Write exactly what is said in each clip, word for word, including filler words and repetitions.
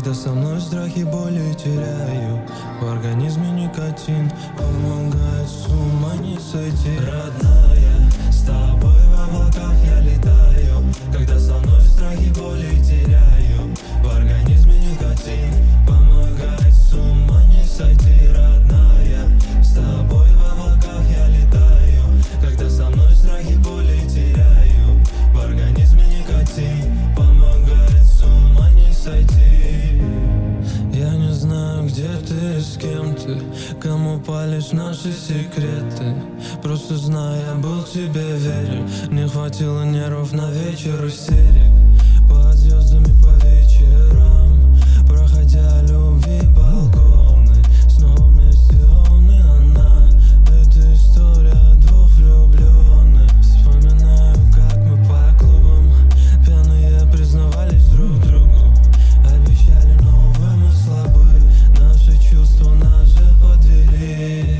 Когда со мной страхи, боли теряю, в организме никотин помогает с ума не сойти. Родная, с тобой в облаках я летаю. Когда со мной страхи, боли теряю, в организме никотин помогает с ума не сойти. Родная, с тобой в облаках я летаю. Когда со мной страхи, боли теряю, в организме никотин помогает с ума не сойти. Я не знаю, где ты, с кем ты, кому палишь наши секреты. Просто знаю, я был тебе верен. Не хватило нервов на вечер истерик. Под звездами по вечерам, проходя любви балконы. Снова вместе он и она. Это история двух влюбленных. Вспоминаю, как мы по клубам пьяные признавались друг другу. Обещали, но увы, мы слабы. Наши чувства нас же подвели.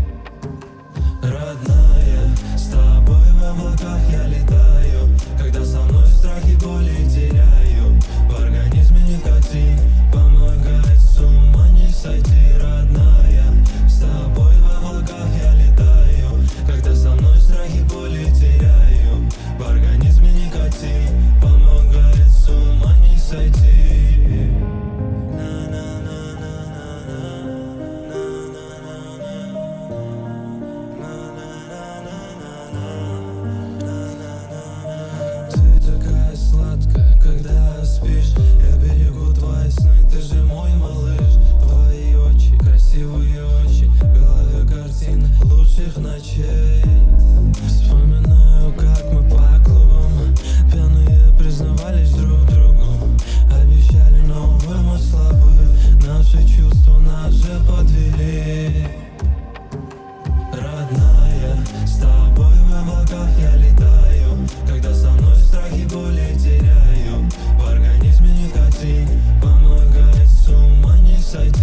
Родная, с тобой в облаках я летаю. Когда со мной страхи, боли теряю, в организме никотин помогает с ума не сойти. Родная, с тобой в облаках я летаю. Когда со мной страхи, боли теряю, в организме никотин помогает с ума не сойти. Ты такая сладкая, когда спишь. Я берегу твои сны, ты же мой малыш. Твои очи, красивые очи, в голове картины лучших ночей. Вспоминаю, как мы по клубам пьяные признавались друг другу. Обещали, но увы, мы слабы. Наши чувства нас же подвели. Родная, с тобой в облаках я летаю. Когда со мной страхи, боли теряю, в организме никотин помогает с ума не сойти.